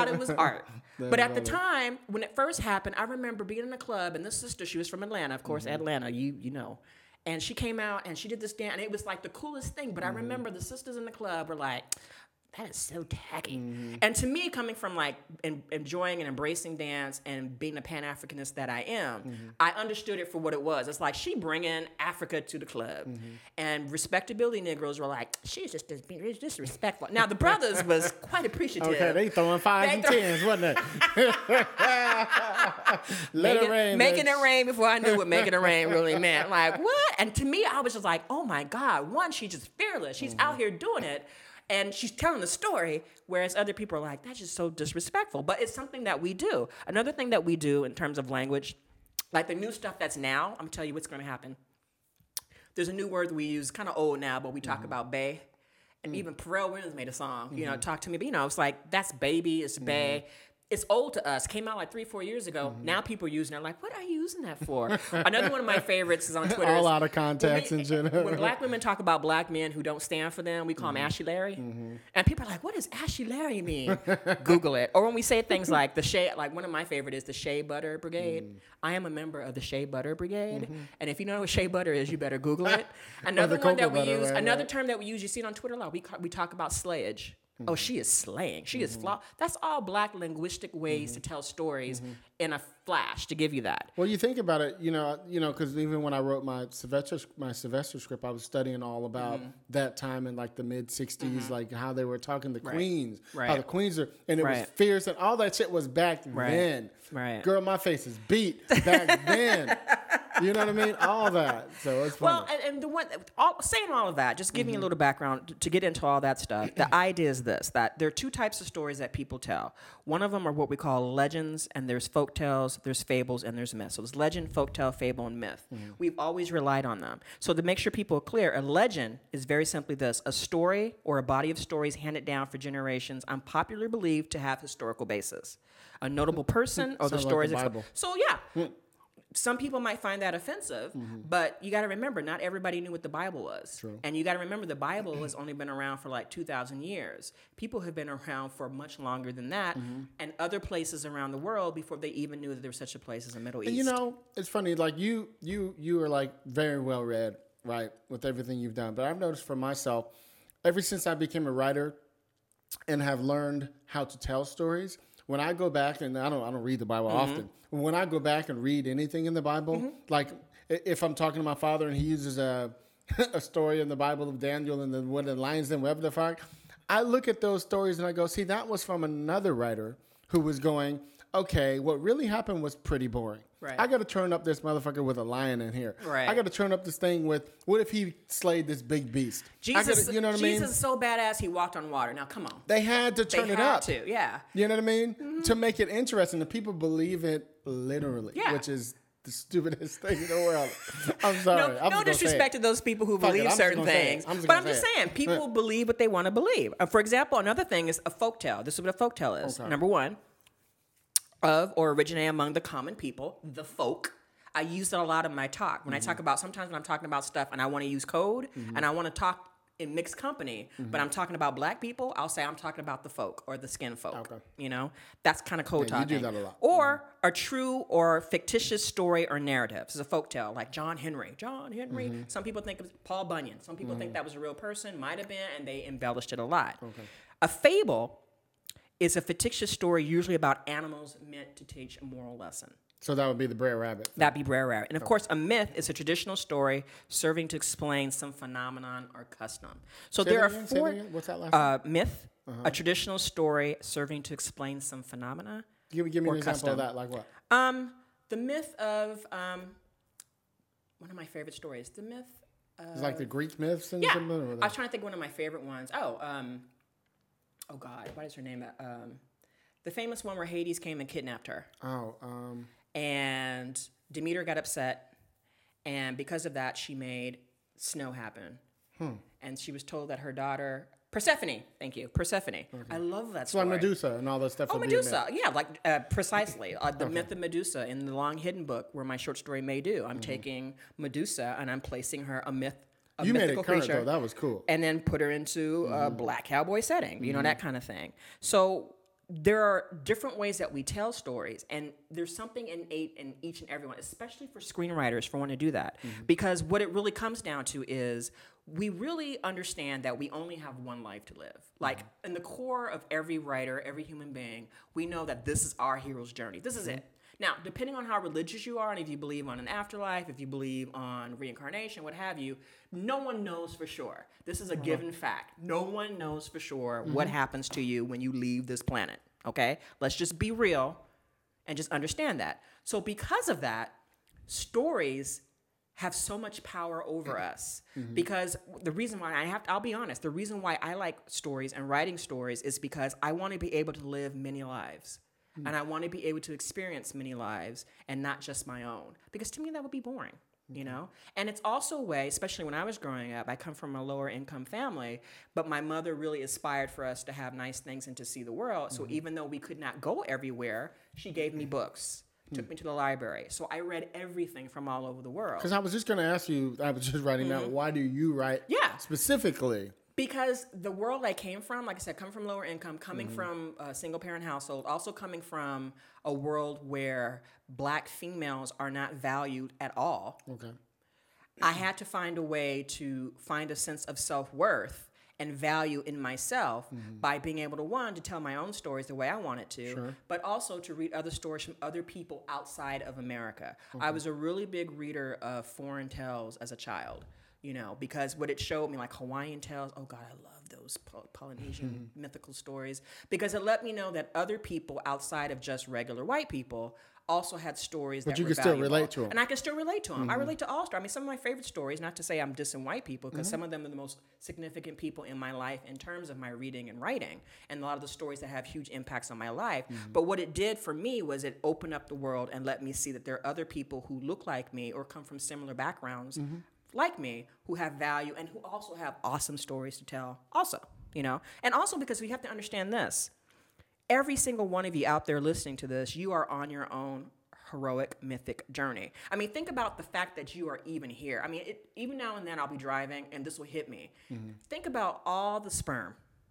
But at the time, when it first happened, I remember being in a club, and this sister, she was from Atlanta, of course, Atlanta, you know. And she came out, and she did this dance, and it was like the coolest thing. But I remember the sisters in the club were like, that is so tacky. And to me, coming from like enjoying and embracing dance and being the Pan-Africanist that I am, I understood it for what it was. It's like she bringing Africa to the club. And respectability Negroes were like, she's just disrespectful. Now, the brothers was quite appreciative. Okay, they throwing 5s and 10s, wasn't it? Making it rain before I knew what making it rain really meant. Like, what? And to me, I was just like, oh my God, one, she's just fearless. She's out here doing it. And she's telling the story, whereas other people are like, that's just so disrespectful. But it's something that we do. Another thing that we do in terms of language, like the new stuff that's now, I'm going to tell you what's going to happen. There's a new word that we use, kind of old now, but we talk about bae. And even Pharrell Williams made a song, Talk to Me. But, it's like, that's baby, it's bae. It's old to us. Came out like 3-4 years ago. Now people are using it. Like, what are you using that for? Another one of my favorites is on Twitter. All out of context in general. When black women talk about black men who don't stand for them, we call them Ashy Larry. And people are like, what does Ashy Larry mean? Google it. Or when we say things like one of my favorite is the Shea Butter Brigade. I am a member of the Shea Butter Brigade. And if you know what Shea Butter is, you better Google it. Another one that we use, another term that we use, you see it on Twitter a lot, we talk about slayage. Oh, she is slaying. She is flaw. That's all black linguistic ways to tell stories in a flash to give you that. Well, you think about it, because even when I wrote my Sylvester script, I was studying all about that time in like the mid '60s, like how they were talking the queens, how the queens are, and it was fierce, and all that shit was back then. Right. Girl, my face is beat back then. You know what I mean? All that. So it's funny. Well, and the one, saying all of that, just giving you a little background to get into all that stuff. The idea is this: that there are two types of stories that people tell. One of them are what we call legends, and there's folk tales, there's fables, and there's myths. So there's legend, folk tale, fable, and myth. We've always relied on them. So to make sure people are clear, a legend is very simply this: a story or a body of stories handed down for generations, unpopularly believed to have historical basis. A notable person or the Sounds like stories. the Bible. So yeah. Some people might find that offensive, but you got to remember, not everybody knew what the Bible was. True. And you got to remember, the Bible has only been around for like 2,000 years. People have been around for much longer than that, and other places around the world before they even knew that there was such a place as the Middle East. It's funny. Like you are like very well read, right, with everything you've done. But I've noticed for myself, ever since I became a writer and have learned how to tell stories, when I go back, and I don't read the Bible often. When I go back and read anything in the Bible, like if I'm talking to my father and he uses a story in the Bible of Daniel and then what the lions and whatever the fuck, I look at those stories and I go, see, that was from another writer who was going, okay, what really happened was pretty boring. Right. I got to turn up this motherfucker with a lion in here. Right. I got to turn up this thing with, what if he slayed this big beast? Jesus, You know what I mean? Jesus is so badass he walked on water. Now come on. They had to turn They it had up. to, yeah. You know what I mean? To make it interesting. The people believe it literally, Yeah. which is the stupidest thing in the world. I'm sorry. I'm No just gonna say disrespect it. to those people who Fuck it, believe I'm just certain gonna say it. things. I'm just But gonna I'm just say it. saying, people believe what they want to believe. For example, another thing is a folktale. This is what a folktale is. Okay. Number one, of or originate among the common people, the folk. I use it a lot in my talk. When I talk about, sometimes when I'm talking about stuff and I want to use code and I want to talk in mixed company, but I'm talking about black people, I'll say I'm talking about the folk or the skin folk. Okay. You know, that's kind of code Yeah, you talking. do that a lot. Or a true or fictitious story or narrative. This is a folktale, like John Henry. John Henry. Some people think of Paul Bunyan. Some people think that was a real person, might have been, and they embellished it a lot. A fable is a fictitious story usually about animals meant to teach a moral lesson. So that would be the Brer Rabbit. That'd be Brer Rabbit. And of course, a myth is a traditional story serving to explain some phenomenon or custom. So Say there that are again, say that four again. What's that last one? myth, a traditional story serving to explain some phenomena. Give me or an example custom. of that. Like what? The myth of one of my favorite stories. The myth. It's like the Greek myths and Yeah, something. Or I was trying to think of one of my favorite ones. Oh God, what is her name? The famous one where Hades came and kidnapped her. And Demeter got upset, and because of that, she made snow happen. And she was told that her daughter, Persephone, thank you, Persephone. I love that It's story. like Medusa and all that stuff. Oh, would be a myth. Medusa, yeah, like precisely. The myth of Medusa in the Long Hidden Book, where my short story May Do. I'm taking Medusa and I'm placing her a myth, a You made mythical it current, creature, though. That was cool. and then put her into a black cowboy setting, you know, that kind of thing. So there are different ways that we tell stories, and there's something innate in each and every one, especially for screenwriters, for wanting to do that. Because what it really comes down to is we really understand that we only have one life to live. Like, in the core of every writer, every human being, we know that this is our hero's journey. This is it. Now, depending on how religious you are, and if you believe on an afterlife, if you believe on reincarnation, what have you, no one knows for sure. This is a given fact. No one knows for sure what happens to you when you leave this planet, okay? Let's just be real and just understand that. So because of that, stories have so much power over us. Because the reason why I'll be honest, the reason why I like stories and writing stories is because I want to be able to live many lives. And I want to be able to experience many lives and not just my own. Because to me, that would be boring, you know? And it's also a way, especially when I was growing up, I come from a lower income family, but my mother really aspired for us to have nice things and to see the world. So even though we could not go everywhere, she gave me books, took me to the library. So I read everything from all over the world. Because I was just going to ask you, I was just writing down, why do you write specifically? Because the world I came from, like I said, come from lower income, coming from a single parent household, also coming from a world where black females are not valued at all. Okay. I had to find a way to find a sense of self-worth and value in myself by being able to, one, to tell my own stories the way I wanted to, but also to read other stories from other people outside of America. I was a really big reader of foreign tales as a child. You know, because what it showed me, like Hawaiian tales, oh God, I love those Polynesian mythical stories, because it let me know that other people outside of just regular white people also had stories that But you were can still valuable. relate to them. And I can still relate to them. I relate to all stories. I mean, some of my favorite stories, not to say I'm dissing white people, because some of them are the most significant people in my life in terms of my reading and writing, and a lot of the stories that have huge impacts on my life. But what it did for me was it opened up the world and let me see that there are other people who look like me or come from similar backgrounds like me, who have value and who also have awesome stories to tell also, you know? And also because we have to understand this. Every single one of you out there listening to this, you are on your own heroic, mythic journey. I mean, think about the fact that you are even here. I mean, even now and then I'll be driving and this will hit me. Think about all the sperm.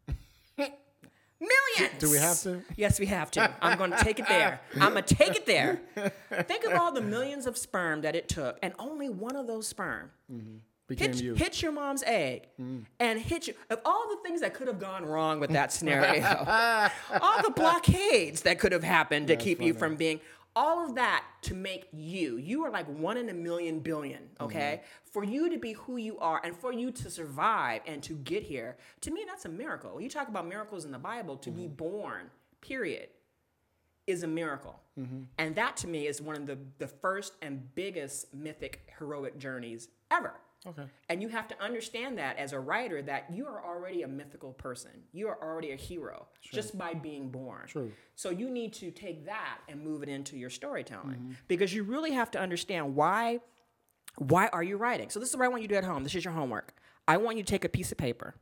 Millions. Do we have to? Yes, we have to. I'm going to take it there. I'm going to take it there. Think of all the millions of sperm that it took, and only one of those sperm hit your mom's egg and hit you. Of all the things that could have gone wrong with that scenario, all the blockades that could have happened to keep you from being, all of that to make you are like 1 in a million billion, okay? For you to be who you are and for you to survive and to get here, to me, that's a miracle. You talk about miracles in the Bible, to be born, period. is a miracle. And that to me is one of the first and biggest mythic heroic journeys ever. Okay. And you have to understand that as a writer, that you are already a mythical person. You are already a hero just by being born. True. So you need to take that and move it into your storytelling, because you really have to understand why are you writing. So this is what I want you to do at home. This is your homework. I want you to take a piece of paper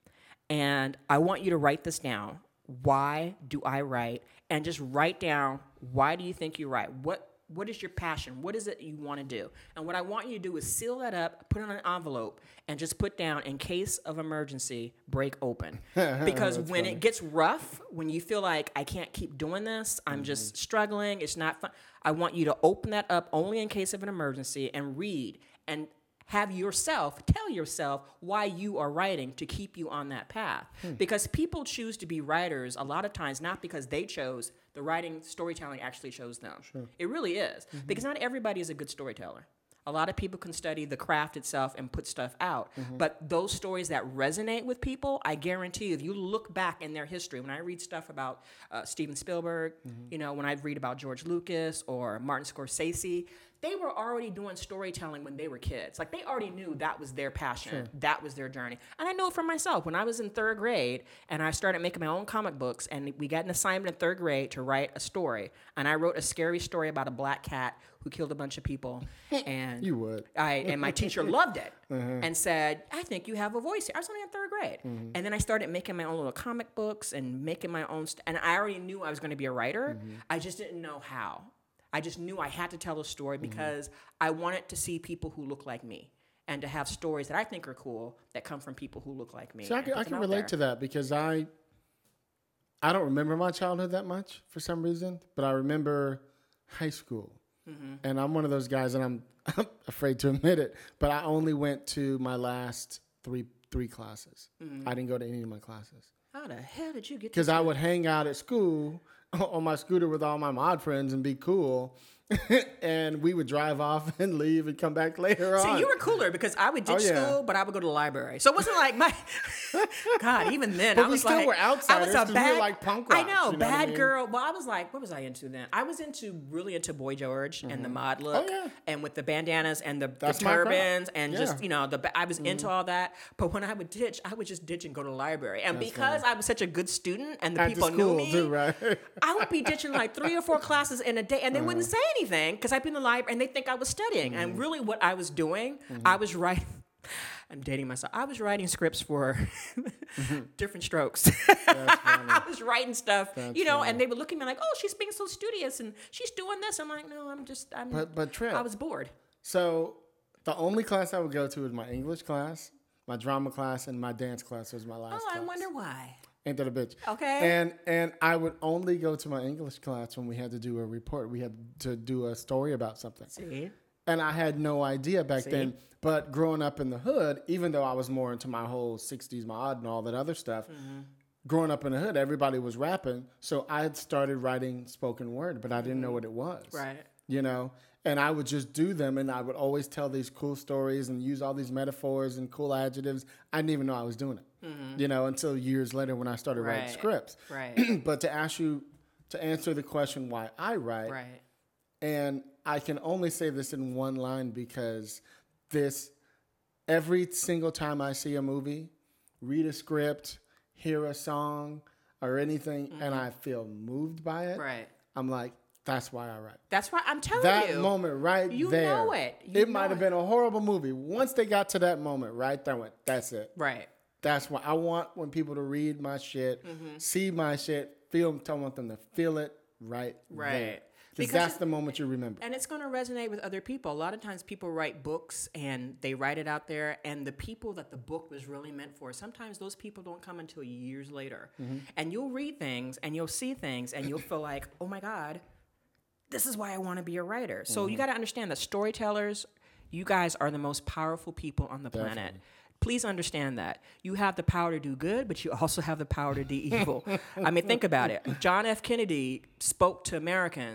and I want you to write this down. Why do I write? And just write down, why do you think you write? What is your passion? What is it you want to do? And what I want you to do is seal that up, put it in an envelope, and just put down, in case of emergency, break open. Because when it gets rough, when you feel like, I can't keep doing this, I'm just struggling, it's not fun, I want you to open that up only in case of an emergency and read and have yourself tell yourself why you are writing to keep you on that path. Because people choose to be writers a lot of times not because they chose. The writing, storytelling actually chose them. It really is. Because not everybody is a good storyteller. A lot of people can study the craft itself and put stuff out. But those stories that resonate with people, I guarantee you, if you look back in their history, when I read stuff about Steven Spielberg, you know, when I read about George Lucas or Martin Scorsese, they were already doing storytelling when they were kids. Like, they already knew that was their passion. That was their journey. And I know it for myself. When I was in 3rd grade and I started making my own comic books, and we got an assignment in 3rd grade to write a story. And I wrote a scary story about a black cat who killed a bunch of people. And You would. and my teacher loved it and said, I think you have a voice here. I was only in 3rd grade. And then I started making my own little comic books and making my own and I already knew I was going to be a writer. I just didn't know how. I just knew I had to tell a story because I wanted to see people who look like me and to have stories that I think are cool that come from people who look like me. So I can relate to that because I don't remember my childhood that much for some reason, but I remember high school. And I'm one of those guys, and I'm afraid to admit it, but I only went to my last three classes. I didn't go to any of my classes. How the hell did you get Because I would hang out at school on my scooter with all my mod friends and be cool. And we would drive off and leave and come back later on. See, you were cooler because I would ditch school, but I would go to the library. So it wasn't like my God. Even then, But I we was still like, were outsiders I was 'cause a we were bad, like punk I rocks, know, you know what bad I mean? girl. Well, I was like, what was I into then? I was really into Boy George and the mod look, and with the bandanas and the my crowd. turbans and Yeah. just I was into all that. But when I would ditch, I would just ditch and go to the library. And because I was such a good student and the At the people knew school, me, too, right? I would be ditching like 3 or 4 classes in a day, and they wouldn't say anything because I'd be in the library and they think I was studying. And really, what I was doing, I was writing. I'm dating myself. I was writing scripts for Different Strokes. I was writing stuff, and they would look at me like, "Oh, she's being so studious and she's doing this." I'm like, "No, But Trip, I was bored." So the only class I would go to was my English class, my drama class, and my dance class was my last class. I wonder why. Ain't that a bitch? Okay. And I would only go to my English class when we had to do a report. We had to do a story about something. See? And I had no idea back then. But growing up in the hood, even though I was more into my whole 60s mod and all that other stuff, growing up in the hood, everybody was rapping. So I had started writing spoken word, but I didn't know what it was. Right. And I would just do them, and I would always tell these cool stories and use all these metaphors and cool adjectives. I didn't even know I was doing it, until years later when I started writing scripts. Right. But to answer the question why I write, Right. and I can only say this in one line because every single time I see a movie, read a script, hear a song or anything, and I feel moved by it, Right. I'm like, that's why I write. That's why I'm telling That you. moment right You there. know it. It might have been a horrible movie. Once they got to that moment right there, I went, that's it. Right. That's why I want when people to read my shit, see my shit, I want them to feel it right there. Because that's the moment you remember. And it's going to resonate with other people. A lot of times people write books and they write it out there, and the people that the book was really meant for, sometimes those people don't come until years later. And you'll read things and you'll see things and you'll feel like, oh my God, this is why I want to be a writer. So you got to understand that storytellers, you guys are the most powerful people on the planet. Please understand that. You have the power to do good, but you also have the power to do evil. I mean, think about it. John F. Kennedy spoke to Americans,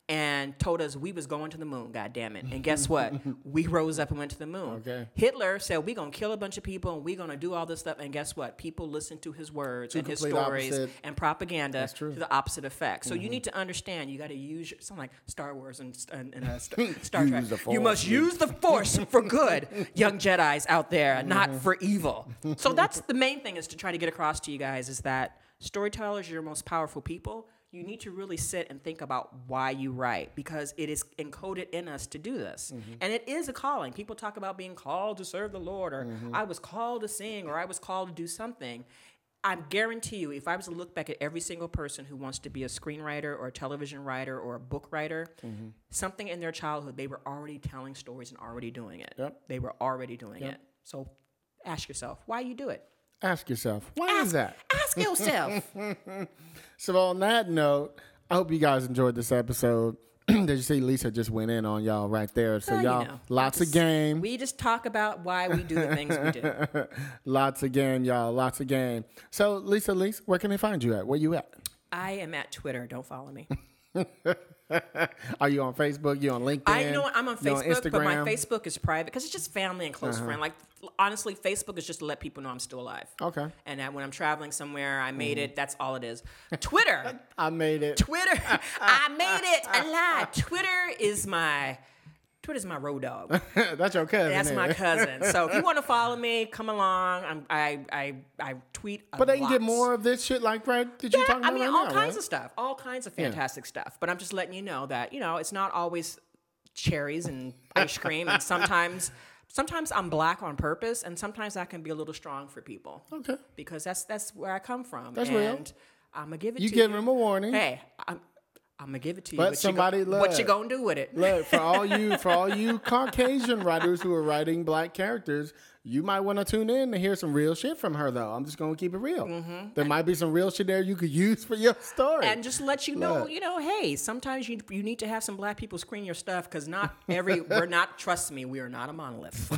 and told us we was going to the moon, God damn it. And guess what? We rose up and went to the moon. Okay. Hitler said we're going to kill a bunch of people and we're going to do all this stuff. And guess what? People listened to his words and his stories and propaganda to the opposite effect. So you need to understand, you got to use, something like Star Wars and Star Trek. You must use the Force for good, young Jedis out there, not for evil. So that's the main thing, is to try to get across to you guys, is that storytellers are your most powerful people. You need to really sit and think about why you write, because it is encoded in us to do this. And it is a calling. People talk about being called to serve the Lord, or I was called to sing, or I was called to do something. I guarantee you, if I was to look back at every single person who wants to be a screenwriter or a television writer or a book writer, something in their childhood, they were already telling stories and already doing it. They were already doing it. So ask yourself, why you do it? Ask yourself, why is that? Ask yourself. So on that note, I hope you guys enjoyed this episode. Did you see Lisa just went in on y'all right there? So y'all, lots of game. We just talk about why we do the things we do. Lots of game, y'all. Lots of game. So Lisa, where can they find you at? Where you at? I am at Twitter. Don't follow me. Are you on Facebook? You on LinkedIn? I'm on Facebook, but my Instagram? Facebook is private because it's just family and close friend. Like, honestly, Facebook is just to let people know I'm still alive. Okay. And that when I'm traveling somewhere, I made it. That's all it is. Twitter. I made it. Twitter. I made it alive. Twitter's my road dog. That's your cousin. That's my cousin. So if you want to follow me, come along. I tweet a lot. But they can get more of this shit like that you're talking about right all now, kinds right? of stuff. All kinds of fantastic stuff. But I'm just letting you know that, it's not always cherries and ice cream. And sometimes I'm black on purpose, and sometimes I can be a little strong for people. Okay. Because that's where I come from. That's and real. I'm going to give it You to you. give them a warning. Hey, I'm going to give it to you. But somebody what you going to do with it? Look, for all you Caucasian writers who are writing black characters, you might want to tune in to hear some real shit from her, though. I'm just going to keep it real. There might be some real shit there you could use for your story. And just let you know, hey, sometimes you need to have some black people screen your stuff, because trust me, we are not a monolith.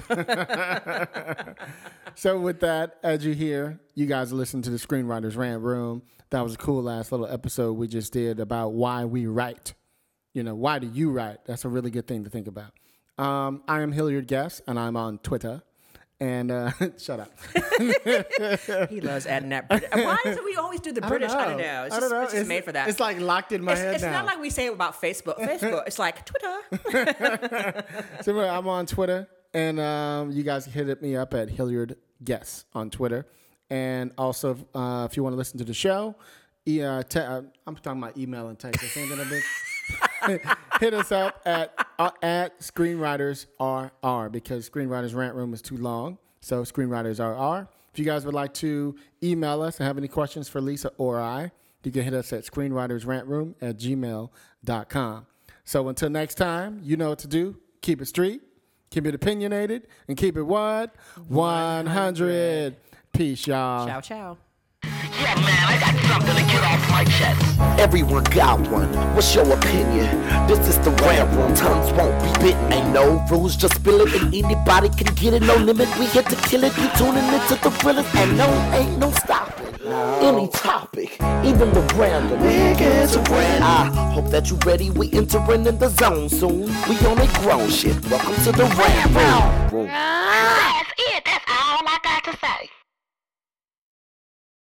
So with that, as you hear, you guys listen to the Screenwriters Rant Room. That was a cool ass little episode we just did about why we write. Why do you write? That's a really good thing to think about. I am Hilliard Guess, and I'm on Twitter. And shut up. He loves adding that. Why is it we always do the British? I don't know. It's just made for that. It's like locked in my head now. It's not like we say about Facebook. It's like Twitter. So I'm on Twitter, and you guys can hit me up at Hilliard Guess on Twitter. And also, if you want to listen to the show, I'm talking about email and text. Hit us up at Screenwriters RR, because Screenwriters Rant Room is too long. So Screenwriters RR. If you guys would like to email us and have any questions for Lisa or I, you can hit us at screenwritersrantroom@gmail.com. So until next time, you know what to do. Keep it street, keep it opinionated, and keep it what? 100. Peace, y'all. Ciao, ciao. Yeah, man, I got something to get off my chest. Everyone got one. What's your opinion? This is the Rant Room. Tongues won't be bitten. Ain't no rules, just spill it, and anybody can get it. No limit, we here to kill it. You tuning into the thrillers, and no, ain't no stopping. Any topic, even the random. I hope that you ready. We entering in the zone soon. We on a grown shit. Welcome to the Rant Room. That's it. That's all I got to say.